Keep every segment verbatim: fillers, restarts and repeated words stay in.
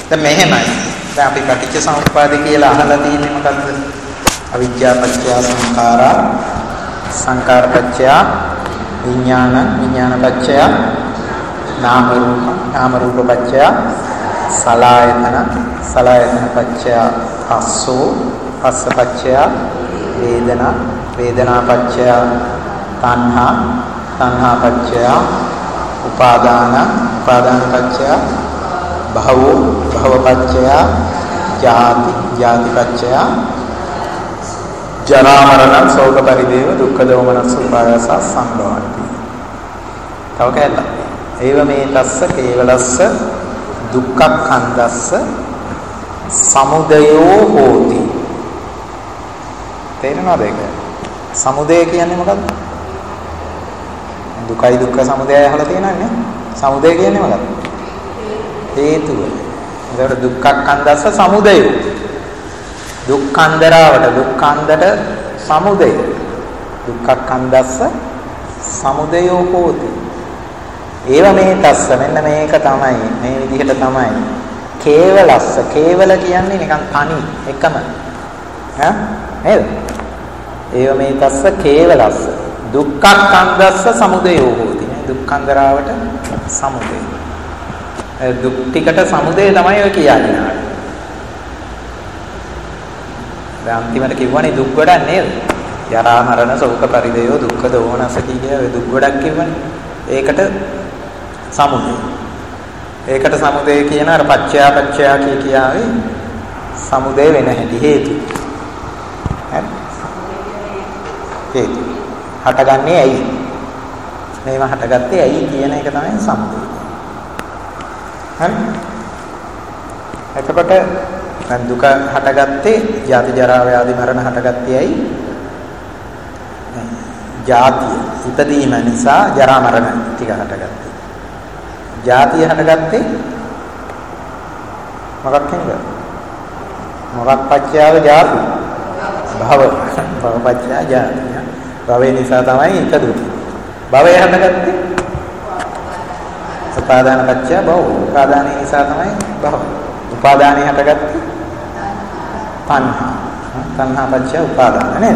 දැන් මෙහෙමයි. දැන් අපි පටිච්ච සමුප්පාද කියලා අහලා තියෙන්නේ මොකද්ද? අවිද්‍යා පත්‍ය සංඛාරා සංඛාර පත්‍ය විඥාන විඥාන පත්‍ය නාම රූප නාම රූප පත්‍ය සලආයතන සලආයතන පත්‍ය පස්සෝ පස්ස පත්‍ය වේදනා වේදනා පත්‍ය තණ්හා තණ්හා පත්‍ය උපාදාන උපාදාන පත්‍ය භවෝ භව පත්‍ය ජාති ජාති පත්‍ය ජරා මරණ ශෝක පරිදේව දුක්ඛ දෝමනස්ස උපායාස සම්භවಂತಿ. තව කැලලා. ඒව මේ තස්ස කේවලස්ස දුක්ඛඛන්දස්ස සමුදයෝ හෝති. තේරෙනවද ඒක? සමුදය කියන්නේ මොකක්ද? දුකයි දුක්ඛ සමුදයයි අහලා තියෙනන්නේ. සමුදය කියන්නේ මොකක්ද? හේතුව. ඒකට දුක්ඛඛන්දස්ස සමුදයෝ. දුක්ඛන්දරවට දුක්ඛන්දට සමුදය. දුක්ඛඛන්දස්ස සමුදයෝ හෝති. ඒව මේ තස්ස මෙන්න මේක තමයි මේ විදිහට තමයි කේවලස්ස කේවල කියන්නේ නිකන් තනි එකම ඈ නේද? ඒව මේ තස්ස කේවලස්ස දුක්ඛඛන්දස්ස සමුදයෝ හෝති. දුක්ඛන්දරවට සමුදය. දුක් ටිකට සමුදය තමයි ඔය කියන්නේ. දැන් අන්තිමට කිව්වනේ දුක් ගොඩක් නේද? ජරා මරණ ශෝක පරිදේව දුක්ඛ දෝමනස කිය ඔය දුක් ගොඩක් කිව්වනේ. ඒකට සමුදය. ඒකට සමුදය කියන අර පච්චයා පච්චයා කිය කියාවේ සමුදය වෙන හැටි හේතු. හරි? හේතු. හටගන්නේ ඇයි? මේව හටගත්තේ ඇයි කියන එක තමයි සමුදය. හරි? එතකොට දැන් දුක හටගත්තේ ජාති ජරා ව්‍යාධි මරණ හටගත්තේ ඇයි? ජාතිය ඉපදීම නිසා ජරා මරණ ටික හටගත්තේ. ජාතිය හටගත්තේ මොකක් හින්දාද? මොකක් පත්‍යාව ජාති? භව. භව පත්‍යා ජාති. භවය නිසා තමයි ඉපදුනේ. භවය හටගත්තේ උපාදාන පත්‍යා භව. උපාදානය නිසා තමයි භව. උපාදානය හටගත්තේ තණ්හා. තණ්හා පත්‍ය උපාදාන නේද?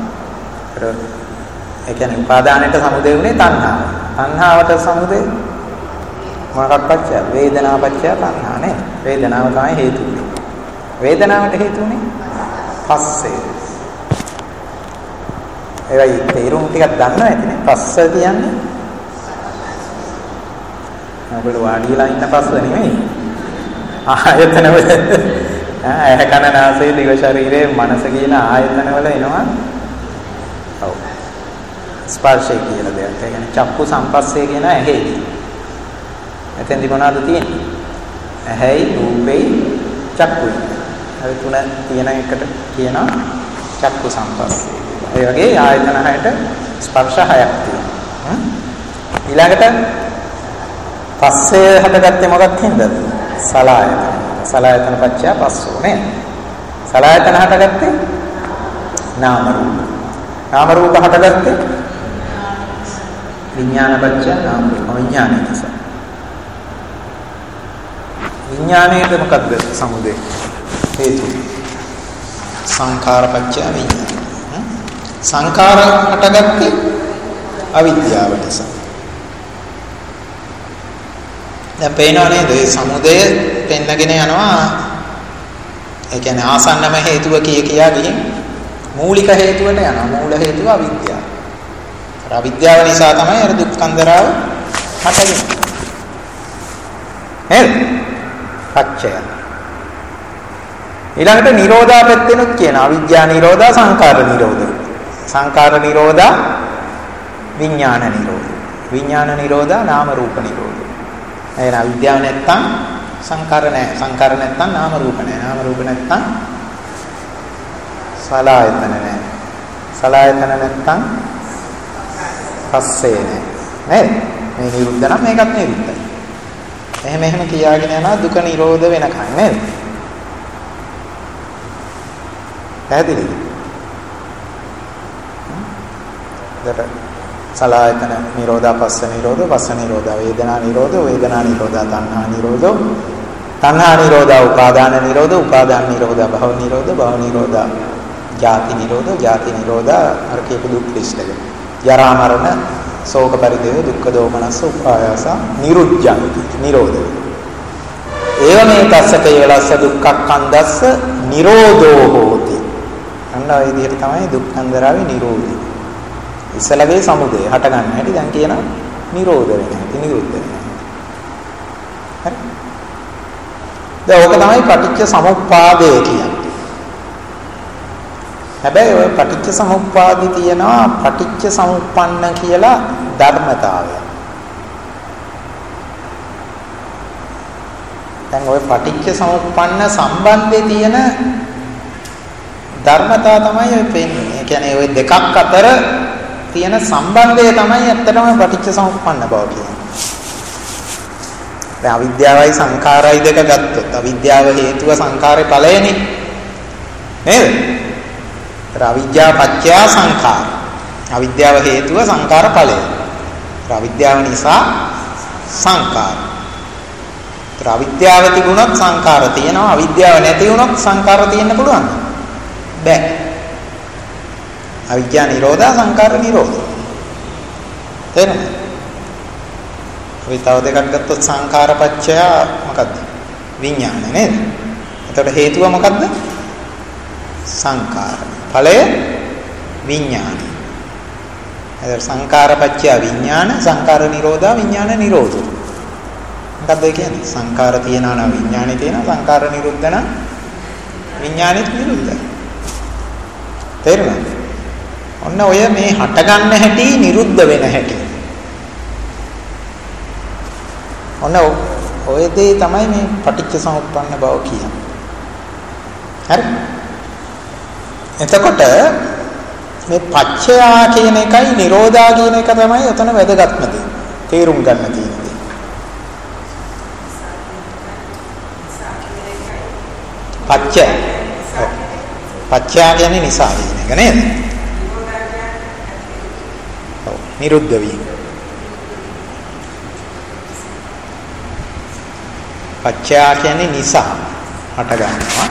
ඒ කියන්නේ උපාදානයට සමුදය වුණේ තණ්හාව. තණ්හාවට සමුදය මොකක් පත්‍ය? වේදනා පත්‍ය තණ්හා නේද? වේදනාව තමයි හේතු වෙන්නේ. වේදනාවට හේතු වෙන්නේ පස්සේ. ඒයි තේරුම් ටිකක් දන්නවා ඇතිනේ. පස්ස කියන්නේ ඔයගොල්ලෝ වාඩිලා ඉන්න පස්ස නෙමෙයි. ආයතන වල ඇහ කන නාසය දිව ශරීරයේ මනස කියන ආයතන වල එනවා. ඔව්. ස්පර්ශය කියලා දෙයක්. ඒ කියන්නේ චක්කු සම්පස්සේ කියන ඇහි. එතෙන්දි මොනවද තියෙන්නේ? ඇහැයි රූපෙයි චක්කුයි. අර තුන තියෙන එකට කියනවා චක්කු සම්පස්සේ. ඒ වගේ ආයතන හයට ස්පර්ශ හයක් තියෙනවා. ඊළඟට පස්සේ හටගත්තේ මොකක්ද හින්දාද? සලආයතන. සලආයතන පත්‍ය පස්සෝ නේ. සලආයතන හටගත්තේ නාම රූප. නාම රූප හටගත්තේ විඥාන පත්‍ය නාම රූප. විඥානය නිසා. විඥානයේද මොකද්ද සමුදය? හේතු. සංඛාර පත්‍ය විඥාන. සංඛාර හටගත්තේ අවිද්‍යාව නිසා. දැන් පේනව නේද? ඒ සමුදය පෙන්නගෙන යනවා. ඒ කියන්නේ ආසන්නම හේතුව කිය කියා ගිහින් මූලික හේතුවට යනවා. මූල හේතුව අවිද්‍යාව. අර අවිද්‍යාව නිසා තමයි අර දුක්ඛන්දරාව හටගන්නේ. නේද? පච්චය. ඊළඟට නිරෝධා පැත්තෙනුත් කියන අවිද්‍යා නිරෝධා සංඛාර නිරෝධා. සංඛාර නිරෝධා විඥාන නිරෝධා. විඥාන නිරෝධා නාම රූප නිරෝධා. එහෙනම් අවිද්‍යාව නැත්තම් සංකාර නැහැ. සංකාර නැත්තම් නාම රූප නැහැ. නාම රූප නැත්තම් සලආයතන නැහැ. සලආයතන නැත්තම් පස්සේ නැහැ. නේද? මේ නිරුද්ධ නම් මේකත් නිරුද්ධයි. එහෙම එහෙම කියාගෙන යනවා දුක නිරෝධ වෙනකන් නේද? පැහැදිලිද? දර සලආයතන නිරෝධා පස්ස නිරෝධෝ පස්ස නිරෝධා වේදනා නිරෝධෝ වේදනා නිරෝධා තණ්හා නිරෝධෝ තණ්හා නිරෝධා උපාදාන නිරෝධ උපාදාන නිරෝධා භව නිරෝධ භව නිරෝධා ජාති නිරෝධ ජාති නිරෝධා අර කියපු දුක් ලිස්ට් එක. ජරා මරණ ශෝක පරිදේව දුක්ඛ දෝමනස්ස උපායාස නිරුද්ධಂತಿ නිරෝධ. ඒව මේ තස්සක වේලස්ස දුක්ඛක්ඛන්දස්ස නිරෝධෝ හෝති. අන්න ඔය විදිහට තමයි දුක්ඛන්දරාවේ නිරෝධය. ඉස්සලගේ සමුදය හට ගන්න හැටි දැන් කියන නිරෝධ වෙන හැටි නිරුද්ධ වෙන. හරි. දැන් ඕක තමයි පටිච්ච සමුප්පාදය කියන්නේ. හැබැයි ඔය පටිච්ච සමුප්පාදේ තියෙනවා පටිච්ච සමුප්පන්න කියලා ධර්මතාවය. දැන් ඔය පටිච්ච සමුප්පන්න සම්බන්ධයේ තියෙන ධර්මතාව තමයි ඔය පෙන්නේ. ඒ කියන්නේ ওই දෙකක් අතර තියෙන සම්බන්ධය තමයි ඇත්තටම පටිච්ච සමුප්පන්න බව කියන්නේ. දැන් අවිද්‍යාවයි සංඛාරයි දෙක ගත්තොත් අවිද්‍යාව හේතුව සංඛාරේ ඵලයනේ. නේද? අවිද්‍යාව පත්‍ය සංඛාර. අවිද්‍යාව හේතුව සංඛාර ඵලය. අවිද්‍යාව නිසා සංඛාර. අවිද්‍යාව තිබුණොත් සංඛාර තියෙනවා. අවිද්‍යාව නැති වුණොත් සංඛාර තියෙන්න පුළුවන්ද? බෑ. අවිද්‍යා නිරෝධා සංඛාර නිරෝධ. තේරෙනවද? අපි තව දෙකක් ගත්තොත් සංඛාර පත්‍ය මොකද්ද? විඥාන නේද? එතකොට හේතුව මොකද්ද? සංඛාර. ඵලය විඥාන. එතකොට සංඛාර පත්‍ය විඥාන සංඛාර නිරෝධා විඥාන නිරෝධෝ. මොකද්ද ඒ කියන්නේ? සංඛාර තියනවා නම් විඥානේ තියෙනවා සංඛාර නිරුද්ධ නම් විඥානෙත් නිරුද්ධයි. තේරුණාද? ඔන්න ඔය මේ හට ගන්න හැටි නිරුද්ධ වෙන හැටි. ඔන්න ඔය දේ තමයි මේ පටිච්ච සමුප්පන්න බව කියන්නේ. හරි? එතකොට මේ පච්චයා කියන එකයි නිරෝධා කියන එක තමයි උතන වැදගත්ම දේ. තේරුම් ගන්න තියෙන දේ. පච්චය. පච්චයා කියන්නේ නිසා කියන එක නේද? ඔව් නිරුද්ධ වීම. පච්චයා කියන්නේ නිසා හට ගන්නවා.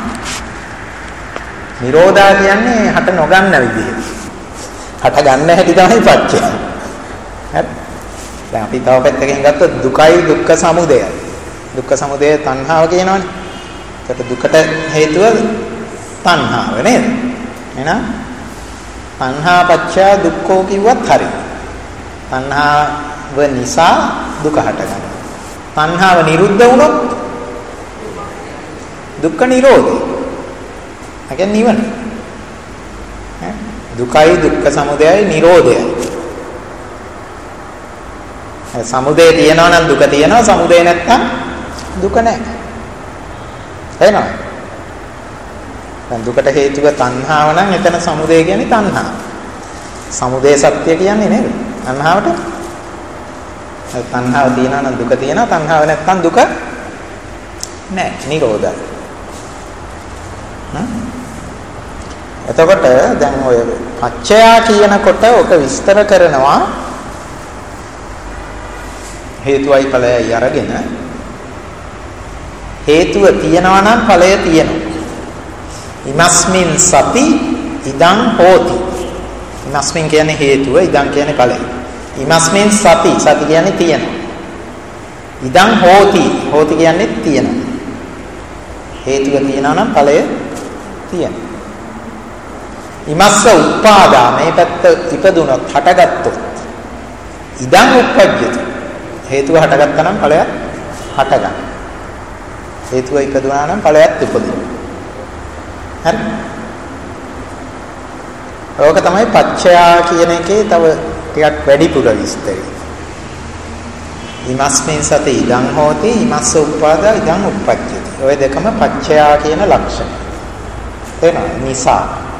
නිරෝධා කියන්නේ හට නොගන්න විදිය. හට ගන්න හැටි තමයි පච්චය. හරි. දැන් අපි තව පැත්තකින් ගත්තොත් දුකයි දුක්ඛ සමුදයයි. දුක්ඛ සමුදය තණ්හාව කියනවනේ. ඒකට දුකට හේතුව තණ්හාව නේද? එහෙනම් තණ්හා පච්චය දුක්ඛෝ කිව්වත් හරි. තණ්හාව නිසා දුක හට ගන්නවා. තණ්හාව නිරුද්ධ වුණොත් දුක්ඛ නිරෝධය. ඒ කියන්නේ නිවන. ඈ දුකයි දුක්ඛ සමුදයයි නිරෝධයයි. ඒ සමුදය තියෙනවා නම් දුක තියෙනවා සමුදය නැත්තම් දුක නැහැ. එහෙනම් දැන් දුකට හේතුව තණ්හාව නම් එතන සමුදය කියන්නේ තණ්හාව. සමුදය සත්‍ය කියන්නේ නේද? තණ්හාවට තණ්හාව තියෙනවා නම් දුක තියෙනවා තණ්හාව නැත්තම් දුක නැහැ. නිරෝධයි. එතකොට දැන් ඔය පච්චයා කියනකොට ඔක විස්තර කරනවා හේතුවයි ඵලයයි අරගෙන හේතුව තියනවා නම් ඵලය තියෙනවා. ඉමස්මින් සති ඉදං හෝති. ඉමස්මින් කියන්නේ හේතුව ඉදං කියන්නේ ඵලය. ඉමස්මින් සති සති කියන්නේ තියෙනවා. ඉදං හෝති හෝති කියන්නේ තියෙනවා. හේතුව තියනවා නම් ඵලය තියෙනවා. ඉමස්ස උපාදා මේ පැත්ත ඉපදුනොත් හටගත්තොත් ඉදං උප්පජ්ජති හේතුව හටගත්තා නම් ඵලයක් හටගන්න. හේතුව ඉපදුනා නම් ඵලයක් උපදිනවා. හරි. ඕක තමයි පච්චයා කියන එකේ තව ටිකක් වැඩිපුර විස්තරය. ඉමස්මින් සති ඉදං හෝති ඉමස්ස උපාදා ඉදං උප්පජ්ජති. ඔය දෙකම පච්චයා කියන ලක්ෂණ. එනවා නිසා.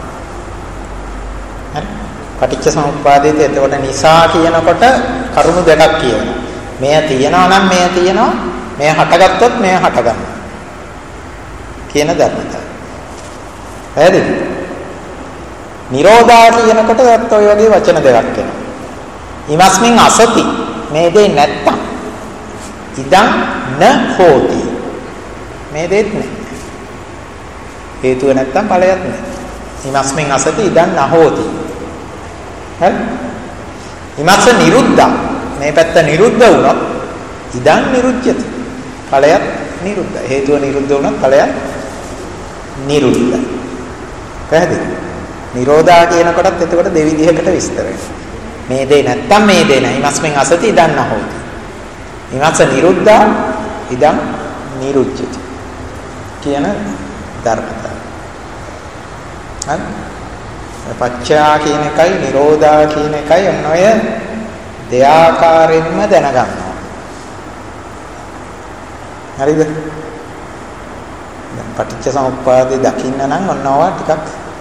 හරි. පටිච්ච සමුප්පාදයේදී එතකොට නිසා කියනකොට කරුණු දෙකක් කියනවා. මෙය තියෙනවා නම් මෙය තියෙනවා. මෙය හටගත්තොත් මෙය හටගන්නවා. කියන ධර්මතාවය. හරිද? නිරෝධා කියනකොට ඒත් ඔය වගේ වචන දෙකක් එනවා. ඉමස්මින් අසති මේ දෙේ නැත්තම් ඉදං න හෝති. මේ දෙත් නැහැ. හේතුව නැත්තම් ඵලයක් නැහැ. ඉමස්මින් අසති ඉදන් නහෝති. හරි? ඉමස්ස නිරුද්ධා. මේ පැත්ත නිරුද්ධ වුණොත් ඉදන් නිරුද්ධ්‍යති. ඵලයක් නිරුද්ධ. හේතුව නිරුද්ධ වුණොත් ඵලයක් නිරුද්ධයි. පැහැදිලි? නිරෝධා කියනකොටත් එතකොට දෙවිධයකට විස්තර වෙනවා. මේ දේ නැත්තම් මේ දේ නැහැ. ඉමස්මින් අසති ඉදන් නහෝති. ඉමස්ස නිරුද්ධා ඉදන් නිරුද්ධ්‍යති. කියන ධර්මතාවය. හරි? පච්චා කියන එකයි නිරෝධා කියන එකයි ඔන්න ඔය දෙආකාරයෙන්ම දැනගන්නවා. හරිද? දැන් පටිච්ච සමුප්පාදේ දකින්න නම් ඔන්න ඔවා ටිකක්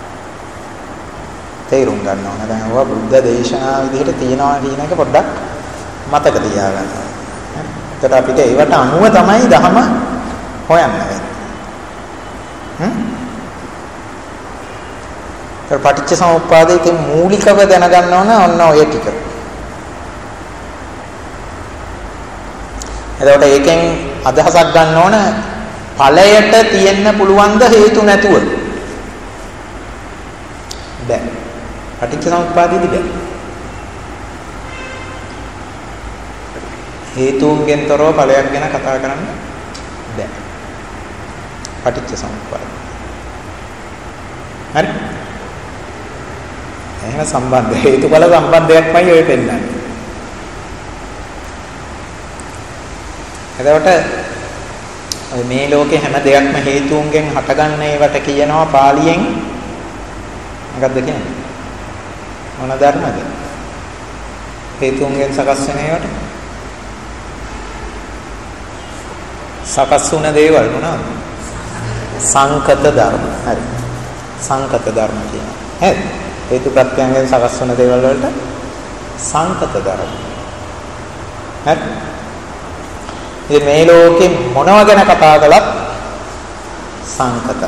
තේරුම් ගන්න ඕන. දැන් ඔවා බුද්ධ දේශනා විදිහට තියනවා කියන එක පොඩ්ඩක් මතක තියාගන්න. එතකොට අපිට ඒවට අනුව තමයි ධම හොයන්න වෙන්නේ. හ්ම්? ඒ පටිච්ච සමුප්පාදයේ මූලිකව දැනගන්න ඕන ඔන්න ඔය ටික. එතකොට ඒකෙන් අදහසක් ගන්න ඕන ඵලයට තියෙන්න පුළුවන් ද හේතු නැතුව. බෑ. පටිච්ච සමුප්පාදයේදී බෑ. හේතුන්ගෙන් තොරව ඵලයක් ගැන කතා කරන්න බෑ. පටිච්ච සමුප්පාදය. හරි? එහෙනම් සම්බන්ධ හේතුඵල සම්බන්ධයක්මයි ඔය පෙන්නන්නේ. එතකොට මේ ලෝකේ හැම දෙයක්ම හේතුන්ගෙන් හටගන්න ඒවට කියනවා පාලියෙන් මොකක්ද කියන්නේ? මොන ධර්මද? හේතුන්ගෙන් සකස් වෙන ඒවට සකස් වුණ දේවල් මොනවාද? සංකත ධර්ම. හරි. සංකත ධර්ම කියනවා. හරි. හේතු ප්‍රත්‍යයෙන් සකස් වන දේවල් වලට සංකත ධර්ම. හරි. ඉතින් මේ ලෝකෙ මොනව ගැන කතා කළත් සංකතයි.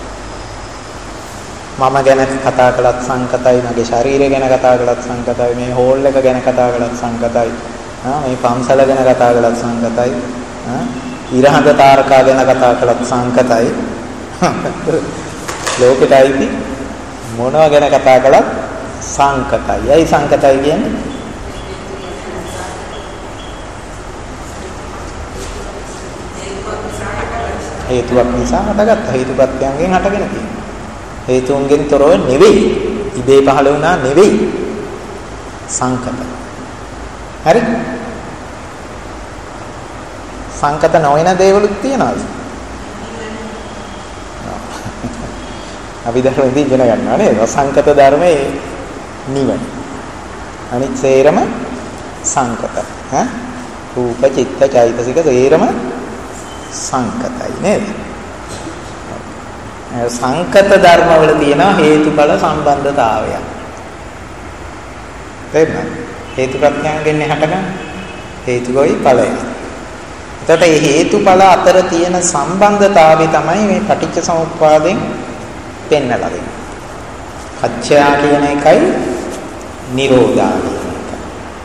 මම ගැන කතා කළත් සංකතයි, මගේ ශරීරය ගැන කතා කළත් සංකතයි, මේ හෝල් එක ගැන කතා කළත් සංකතයි. ආ මේ පන්සල ගැන කතා කළත් සංකතයි. ආ ඉරහඳ තාරකා ගැන කතා කළත් සංකතයි. ලෝකෙටයි මොනව ගැන කතා කළත් සංකතයි. ඇයි සංකතයි කියන්නේ? හේතුවක් නිසා හටගත්ත. හේතු ප්‍රත්‍යයෙන් හටගෙන තියෙනවා. හේතුන්ගෙන් තොරව නෙවෙයි. ඉබේ පහළ වුණා නෙවෙයි. සංකත. හරි? සංකත නොවන දේවලුත් තියනවාද? අපි ධර්මදී ඉගෙන ගන්නවා නේද? සංකත ධර්මයේ නිවන. අනිත් සේරම සංකත. ඈ රූප චිත්ත චෛතසික සේරම සංකතයි නේද? සංකත ධර්මවල තියෙන හේතුඵල සම්බන්ධතාවය. තේරුණාද? හේතු ප්‍රත්‍යයෙන් හටගන්න හේතුගොයි ඵලය. එතකොට මේ හේතුඵල අතර තියෙන සම්බන්ධතාවය තමයි මේ පටිච්ච සමුප්පාදයෙන් පෙන්නලා දෙන්නේ. පච්චය කියන එකයි නිරෝධා කියන එකයි.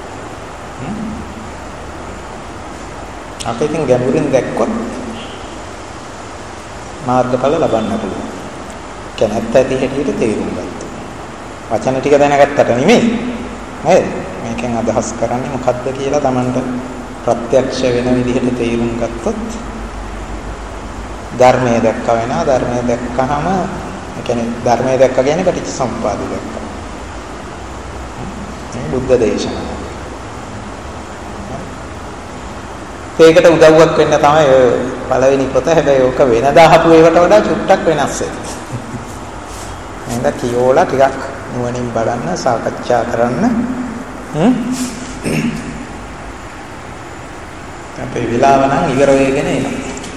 අපි ඉතින් ගැඹුරින් දැක්කොත් මාර්ගඵල ලබන්න පුළුවන්. කියන්නේ ඇත්ත ඇති හැටියට තේරුම් ගත්තා. වචන ටික දැනගත්තට නෙමෙයි. නේද? මේකෙන් අදහස් කරන්නේ මොකද්ද කියලා Tamanට ප්‍රත්‍යක්ෂ වෙන විදිහට තේරුම් ගත්තොත් ධර්මයේ දැක්ක වෙනවා. ධර්මයේ දැක්කහම ඒ කියන්නේ ධර්මයේ දැක්ක කියන්නේ පටිච්ච සමුප්පාදය දැක්කා. මේ බුද්ධ දේශනාව. ඒකට උදව්වක් වෙන්න තමයි පළවෙනි පොත. හැබැයි ඕක වෙනදා හපු ඒවට වඩා චුට්ටක් වෙනස් වෙනවා. එහෙනම් කියෝලා ටිකක් නුවණින් බලන්න, සාකච්ඡා කරන්න. හ්ම්. අපේ විලාව නම් ඉවර වෙගෙන එනවා.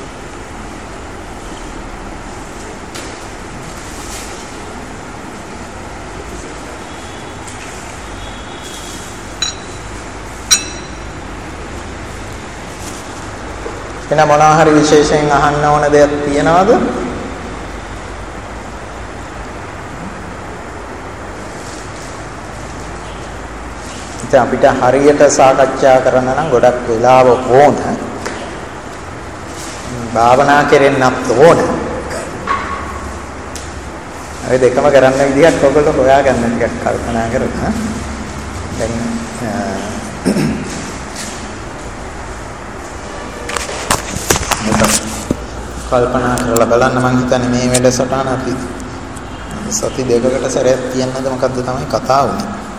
එන මොනවා හරි විශේෂයෙන් අහන්න ඕන දෙයක් තියනවද? ඉතින් අපිට හරියට සාකච්ඡා කරන්න නම් ගොඩක් වෙලාව ඕන. භාවනා කෙරෙන්නත් ඕන. ඔය දෙකම කරන්න විදිහක් ඔයගොල්ලෝ හොයාගන්න ටිකක් කල්පනා කරලා. දැන් කල්පනා කරලා බලන්න මම හිතන්නේ මේ වැඩසටහන අපි සති දෙකකට සැරයක් තියන්නද මොකද්ද තමයි කතාව උනේ.